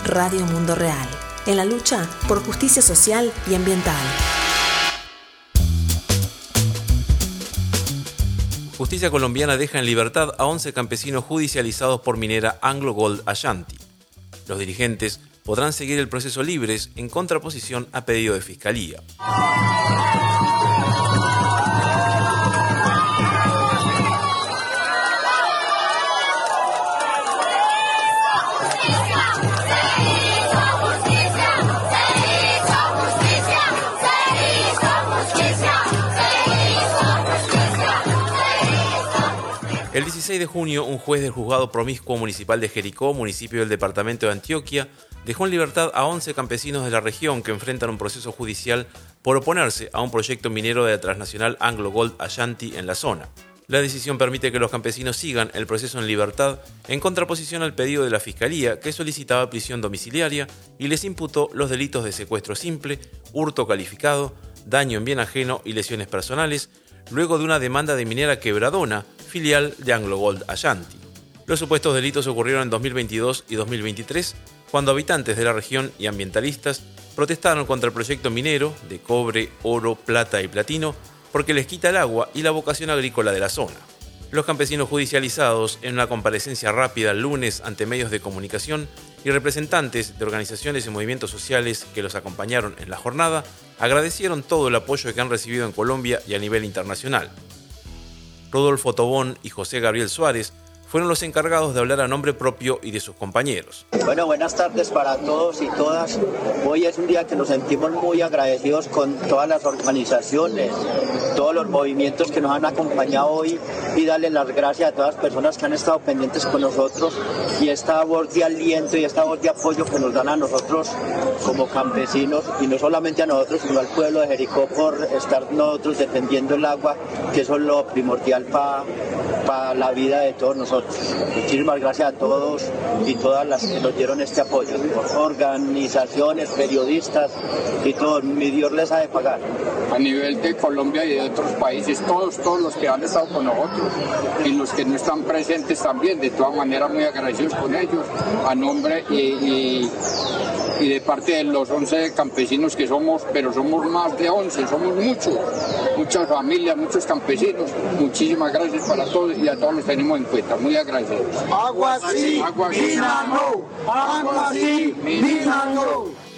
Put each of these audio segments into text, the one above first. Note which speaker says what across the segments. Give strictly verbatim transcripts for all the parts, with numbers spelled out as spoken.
Speaker 1: Radio Mundo Real, en la lucha por justicia social y ambiental.
Speaker 2: Justicia colombiana deja en libertad a once campesinos judicializados por minera Anglo Gold Ashanti. Los dirigentes podrán seguir el proceso libres en contraposición a pedido de fiscalía. El dieciséis de junio, un juez del Juzgado Promiscuo Municipal de Jericó, municipio del departamento de Antioquia, dejó en libertad a once campesinos de la región que enfrentan un proceso judicial por oponerse a un proyecto minero de la transnacional Anglo Gold Ashanti en la zona. La decisión permite que los campesinos sigan el proceso en libertad, en contraposición al pedido de la Fiscalía, que solicitaba prisión domiciliaria y les imputó los delitos de secuestro simple, hurto calificado, daño en bien ajeno y lesiones personales, luego de una demanda de Minera Quebradona, filial de Anglo Gold Ashanti. Los supuestos delitos ocurrieron en dos mil veintidós y dos mil veintitrés, cuando habitantes de la región y ambientalistas protestaron contra el proyecto minero de cobre, oro, plata y platino porque les quita el agua y la vocación agrícola de la zona. Los campesinos judicializados, en una comparecencia rápida el lunes ante medios de comunicación y representantes de organizaciones y movimientos sociales que los acompañaron en la jornada, agradecieron todo el apoyo que han recibido en Colombia y a nivel internacional. Rodolfo Tobón y José Gabriel Suárez fueron los encargados de hablar a nombre propio y de sus compañeros.
Speaker 3: Bueno, buenas tardes para todos y todas. Hoy es un día que nos sentimos muy agradecidos con todas las organizaciones, todos los movimientos que nos han acompañado hoy, y darle las gracias a todas las personas que han estado pendientes con nosotros y esta voz de aliento y esta voz de apoyo que nos dan a nosotros como campesinos, y no solamente a nosotros, sino al pueblo de Jericó, por estar nosotros defendiendo el agua, que eso es lo primordial para pa la vida de todos nosotros. Muchísimas gracias a todos y todas las que nos dieron este apoyo, organizaciones, periodistas y todos. Mi Dios les ha de pagar.
Speaker 4: A nivel de Colombia y de otros países, todos, todos los que han estado con nosotros y los que no están presentes también, de todas maneras muy agradecidos con ellos, a nombre y, y, y de parte de los once campesinos que somos, pero somos más de once, somos muchos, muchas familias, muchos campesinos. Muchísimas gracias para todos y a todos los tenemos en cuenta, muy agradecidos.
Speaker 5: Agua sí, agua sí, mina no, agua sí, mina no.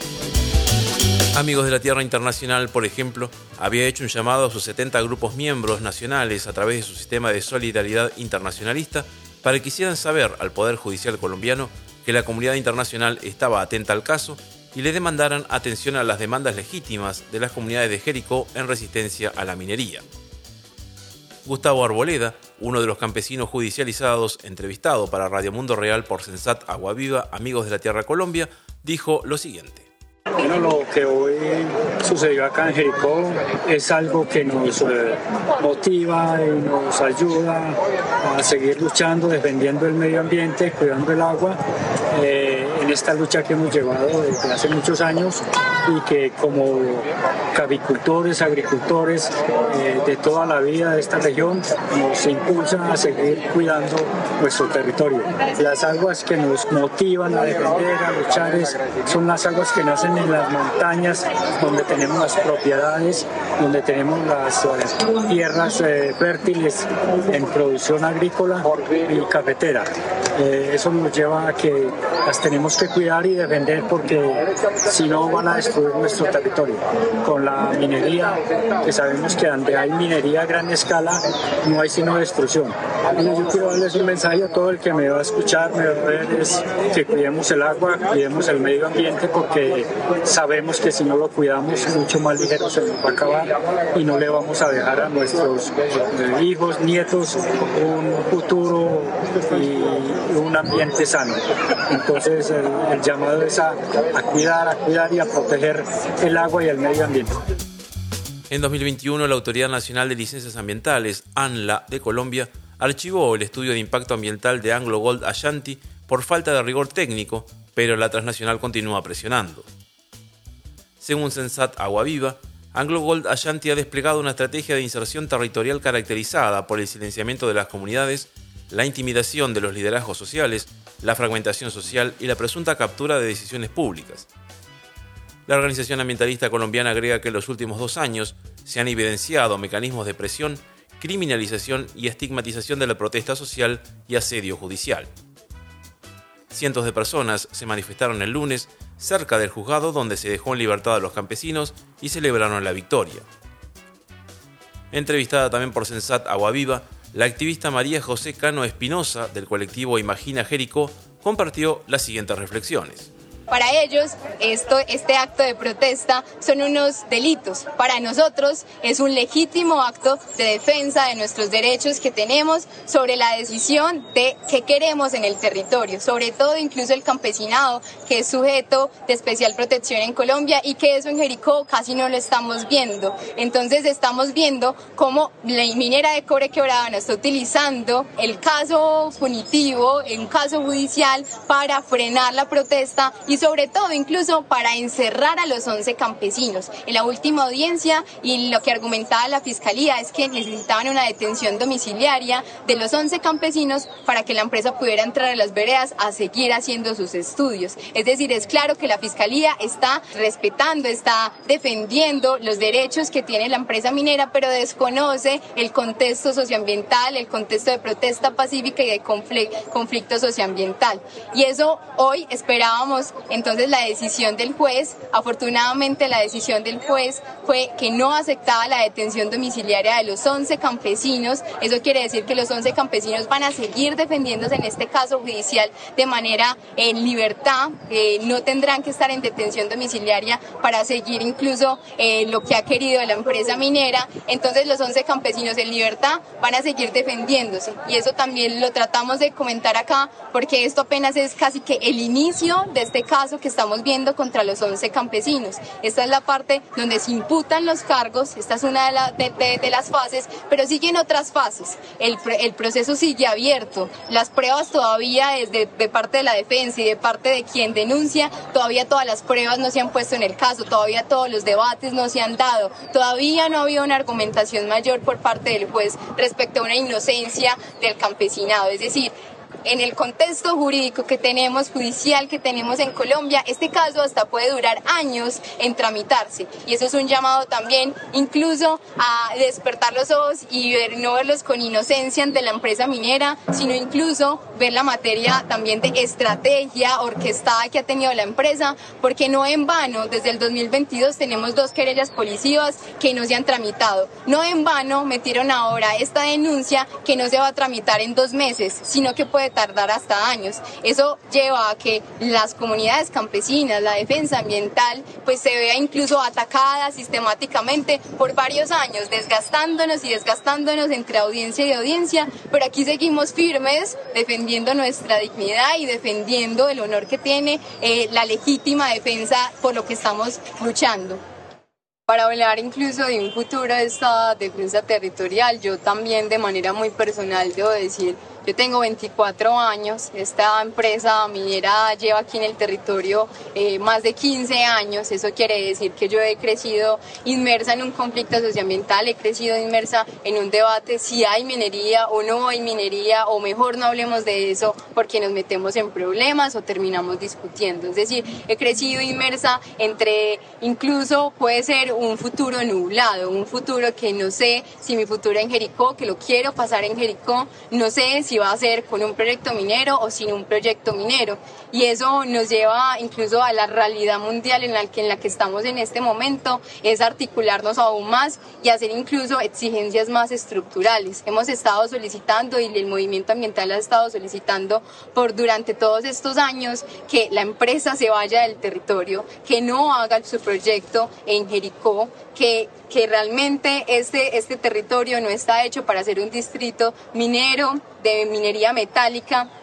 Speaker 2: Amigos de la Tierra Internacional, por ejemplo, había hecho un llamado a sus setenta grupos miembros nacionales a través de su sistema de solidaridad internacionalista para que hicieran saber al Poder Judicial colombiano que la comunidad internacional estaba atenta al caso y le demandaran atención a las demandas legítimas de las comunidades de Jericó en resistencia a la minería. Gustavo Arboleda, uno de los campesinos judicializados, entrevistado para Radio Mundo Real por Sensat Agua Viva, Amigos de la Tierra Colombia, dijo lo siguiente.
Speaker 6: Bueno, lo que hoy sucedió acá en Jericó es algo que nos eh, motiva y nos ayuda a seguir luchando, defendiendo el medio ambiente, cuidando el agua, eh, en esta lucha que hemos llevado desde hace muchos años y que como cavicultores, agricultores eh, de toda la vida de esta región nos impulsan a seguir cuidando nuestro territorio. Las aguas que nos motivan a defender, a luchar, es, son las aguas que nacen en las montañas, donde tenemos las propiedades, donde tenemos las uh, tierras uh, fértiles en producción agrícola y cafetera. Eh, eso nos lleva a que las tenemos que cuidar y defender, porque si no van a destruir nuestro territorio. Con la minería, que sabemos que donde hay minería a gran escala no hay sino destrucción. Y yo quiero darles un mensaje a todo el que me va a escuchar, me va a ver, es que cuidemos el agua, cuidemos el medio ambiente, porque sabemos que si no lo cuidamos mucho más ligero se nos va a acabar y no le vamos a dejar a nuestros eh, hijos, nietos un futuro y un ambiente sano. Entonces el, el llamado es a, a cuidar, a cuidar y a proteger el agua y el medio ambiente.
Speaker 2: En dos mil veintiuno, la Autoridad Nacional de Licencias Ambientales, ANLA, de Colombia, archivó el estudio de impacto ambiental de Anglo Gold Ashanti por falta de rigor técnico, pero la transnacional continúa presionando. Según Sensat Agua Viva, Anglo Gold Ashanti ha desplegado una estrategia de inserción territorial caracterizada por el silenciamiento de las comunidades la intimidación de los liderazgos sociales, la fragmentación social y la presunta captura de decisiones públicas. La organización ambientalista colombiana agrega que en los últimos dos años se han evidenciado mecanismos de presión, criminalización y estigmatización de la protesta social y asedio judicial. Cientos de personas se manifestaron el lunes cerca del juzgado donde se dejó en libertad a los campesinos y celebraron la victoria. Entrevistada también por Sensat Agua Viva, la activista María José Cano Espinosa del colectivo Imagina Jericó compartió las siguientes reflexiones.
Speaker 7: Para ellos, esto, este acto de protesta son unos delitos. Para nosotros es un legítimo acto de defensa de nuestros derechos que tenemos sobre la decisión de qué queremos en el territorio, sobre todo incluso el campesinado, que es sujeto de especial protección en Colombia y que eso en Jericó casi no lo estamos viendo. Entonces estamos viendo cómo la minera de Cobre Quebrada está utilizando el caso punitivo, un caso judicial, para frenar la protesta y sobre todo incluso para encerrar a los once campesinos. En la última audiencia, y lo que argumentaba la Fiscalía es que necesitaban una detención domiciliaria de los once campesinos para que la empresa pudiera entrar a las veredas a seguir haciendo sus estudios. Es decir, es claro que la Fiscalía está respetando, está defendiendo los derechos que tiene la empresa minera, pero desconoce el contexto socioambiental, el contexto de protesta pacífica y de conflicto socioambiental. Y eso hoy esperábamos entonces la decisión del juez. Afortunadamente la decisión del juez fue que no aceptaba la detención domiciliaria de los once campesinos. Eso quiere decir que los once campesinos van a seguir defendiéndose en este caso judicial de manera en libertad, eh, no tendrán que estar en detención domiciliaria para seguir incluso eh, lo que ha querido la empresa minera. Entonces los once campesinos en libertad van a seguir defendiéndose, y eso también lo tratamos de comentar acá porque esto apenas es casi que el inicio de este caso que estamos viendo contra los once campesinos. Esta es la parte donde se imputan los cargos, esta es una de, la, de, de, de las fases, pero siguen otras fases. El, el proceso sigue abierto, las pruebas todavía desde de parte de la defensa y de parte de quien denuncia, todavía todas las pruebas no se han puesto en el caso, todavía todos los debates no se han dado, todavía no ha habido una argumentación mayor por parte del juez respecto a una inocencia del campesinado. Es decir, en el contexto jurídico que tenemos, judicial que tenemos en Colombia, este caso hasta puede durar años en tramitarse, y eso es un llamado también incluso a despertar los ojos y ver, no verlos con inocencia ante la empresa minera, sino incluso ver la materia también de estrategia orquestada que ha tenido la empresa, porque no en vano desde el dos mil veintidós tenemos dos querellas policivas que no se han tramitado, no en vano metieron ahora esta denuncia que no se va a tramitar en dos meses, sino que puede tardar hasta años. Eso lleva a que las comunidades campesinas, la defensa ambiental, pues se vea incluso atacada sistemáticamente por varios años, desgastándonos y desgastándonos entre audiencia y audiencia, pero aquí seguimos firmes defendiendo nuestra dignidad y defendiendo el honor que tiene eh, la legítima defensa por lo que estamos luchando. Para hablar incluso de un futuro de esta defensa territorial, yo también de manera muy personal debo decir, yo tengo veinticuatro años, esta empresa minera lleva aquí en el territorio eh, más de quince años, eso quiere decir que yo he crecido inmersa en un conflicto socioambiental, he crecido inmersa en un debate si hay minería o no hay minería, o mejor no hablemos de eso porque nos metemos en problemas o terminamos discutiendo. Es decir, he crecido inmersa entre, incluso puede ser un futuro nublado, un futuro que no sé si mi futuro en Jericó, que lo quiero pasar en Jericó, no sé si va a ser con un proyecto minero o sin un proyecto minero, y eso nos lleva incluso a la realidad mundial en la que, en la que estamos en este momento, es articularnos aún más y hacer incluso exigencias más estructurales. Hemos estado solicitando, y el movimiento ambiental ha estado solicitando por durante todos estos años, que la empresa se vaya del territorio, que no haga su proyecto en Jericó, que, que realmente este, este territorio no está hecho para ser un distrito minero, de minería metálica,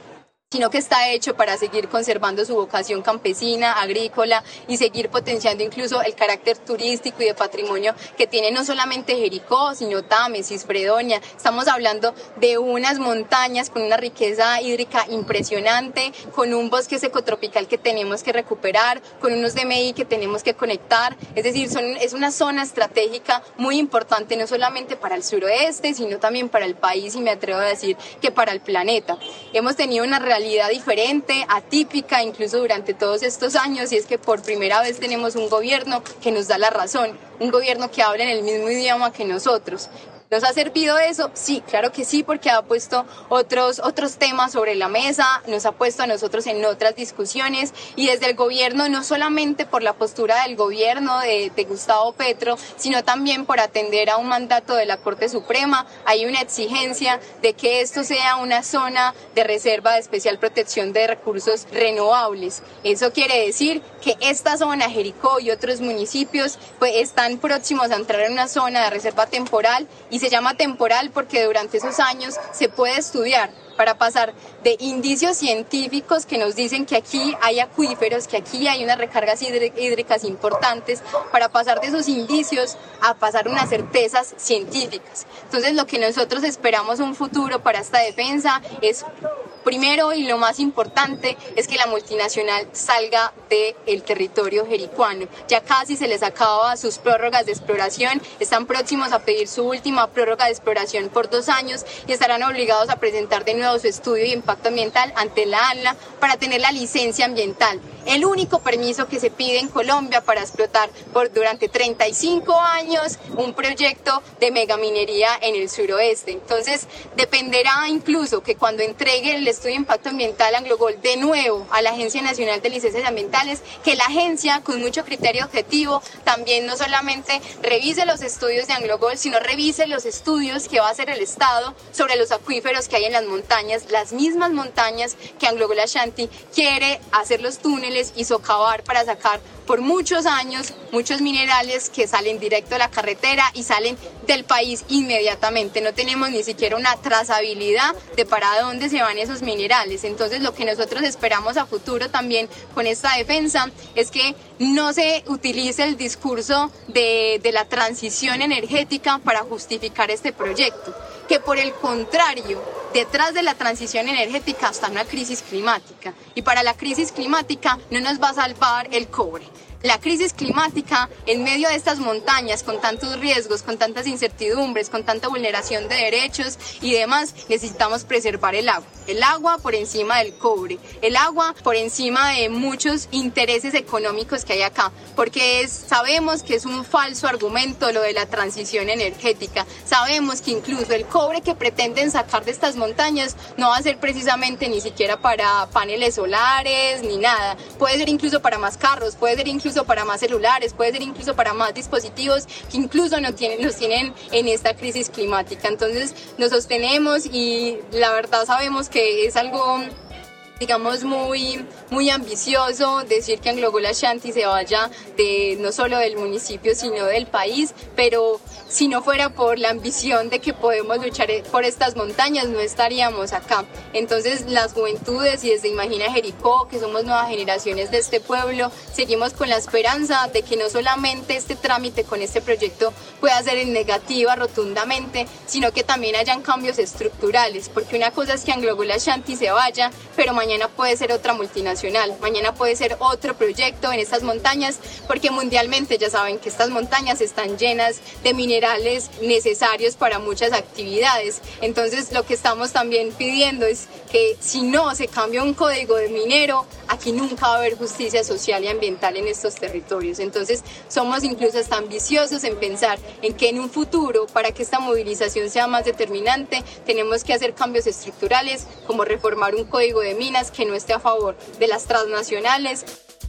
Speaker 7: sino que está hecho para seguir conservando su vocación campesina, agrícola y seguir potenciando incluso el carácter turístico y de patrimonio que tiene no solamente Jericó, sino Tames, Cisfredonia. Estamos hablando de unas montañas con una riqueza hídrica impresionante, con un bosque secotropical que tenemos que recuperar, con unos D M I que tenemos que conectar. Es decir, son, es una zona estratégica muy importante no solamente para el suroeste, sino también para el país y me atrevo a decir que para el planeta. Hemos tenido una realidad diferente, atípica, incluso durante todos estos años, y es que por primera vez tenemos un gobierno que nos da la razón, un gobierno que habla en el mismo idioma que nosotros. ¿Nos ha servido eso? Sí, claro que sí, porque ha puesto otros, otros temas sobre la mesa, nos ha puesto a nosotros en otras discusiones y desde el gobierno, no solamente por la postura del gobierno de, de Gustavo Petro, sino también por atender a un mandato de la Corte Suprema, hay una exigencia de que esto sea una zona de reserva de especial protección de recursos renovables. Eso quiere decir que esta zona, Jericó y otros municipios, pues están próximos a entrar en una zona de reserva temporal y se llama temporal porque durante esos años se puede estudiar para pasar de indicios científicos que nos dicen que aquí hay acuíferos, que aquí hay unas recargas hídricas importantes, para pasar de esos indicios a pasar unas certezas científicas. Entonces lo que nosotros esperamos un futuro para esta defensa es, primero y lo más importante, es que la multinacional salga del territorio jericuano. Ya casi se les acaba sus prórrogas de exploración, están próximos a pedir su última prórroga de exploración por dos años y estarán obligados a presentar de nuevo su estudio de impacto ambiental ante la ANLA para tener la licencia ambiental. El único permiso que se pide en Colombia para explotar por durante treinta y cinco años un proyecto de megaminería en el suroeste. Entonces, dependerá incluso que cuando entregue el estudio de impacto ambiental AngloGold de nuevo a la Agencia Nacional de Licencias Ambientales, que la agencia, con mucho criterio objetivo, también no solamente revise los estudios de AngloGold, sino revise los estudios que va a hacer el Estado sobre los acuíferos que hay en las montañas, las mismas montañas que AngloGold Ashanti quiere hacer los túneles y socavar para sacar por muchos años muchos minerales que salen directo a la carretera y salen del país inmediatamente. No tenemos ni siquiera una trazabilidad de para dónde se van esos minerales. Entonces lo que nosotros esperamos a futuro también con esta defensa es que no se utilice el discurso de, de la transición energética para justificar este proyecto, que por el contrario, detrás de la transición energética está una crisis climática y para la crisis climática no nos va a salvar el cobre. La crisis climática en medio de estas montañas con tantos riesgos, con tantas incertidumbres, con tanta vulneración de derechos y demás, necesitamos preservar el agua. El agua por encima del cobre, el agua por encima de muchos intereses económicos que hay acá, porque es, sabemos que es un falso argumento lo de la transición energética. Sabemos que incluso el cobre que pretenden sacar de estas montañas no va a ser precisamente ni siquiera para paneles solares ni nada. Puede ser incluso para más carros, puede ser incluso para más celulares, puede ser incluso para más dispositivos que incluso no tienen, nos tienen en esta crisis climática. Entonces nos sostenemos y la verdad sabemos que es algo, digamos, muy, muy ambicioso decir que AngloGold Ashanti se vaya de, no solo del municipio, sino del país, pero si no fuera por la ambición de que podemos luchar por estas montañas, no estaríamos acá. Entonces, las juventudes y desde Imagina Jericó, que somos nuevas generaciones de este pueblo, seguimos con la esperanza de que no solamente este trámite con este proyecto pueda ser en negativa rotundamente, sino que también hayan cambios estructurales, porque una cosa es que AngloGold Ashanti se vaya, pero mañana puede ser otra multinacional, mañana puede ser otro proyecto en estas montañas, porque mundialmente ya saben que estas montañas están llenas de minerales necesarios para muchas actividades. Entonces lo que estamos también pidiendo es que si no se cambia un código de minero, aquí nunca va a haber justicia social y ambiental en estos territorios. Entonces somos incluso hasta ambiciosos en pensar en que en un futuro, para que esta movilización sea más determinante, tenemos que hacer cambios estructurales como reformar un código de minas que no esté a favor de las transnacionales.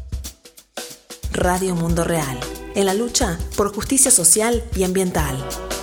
Speaker 1: Radio Mundo Real, en la lucha por justicia social y ambiental.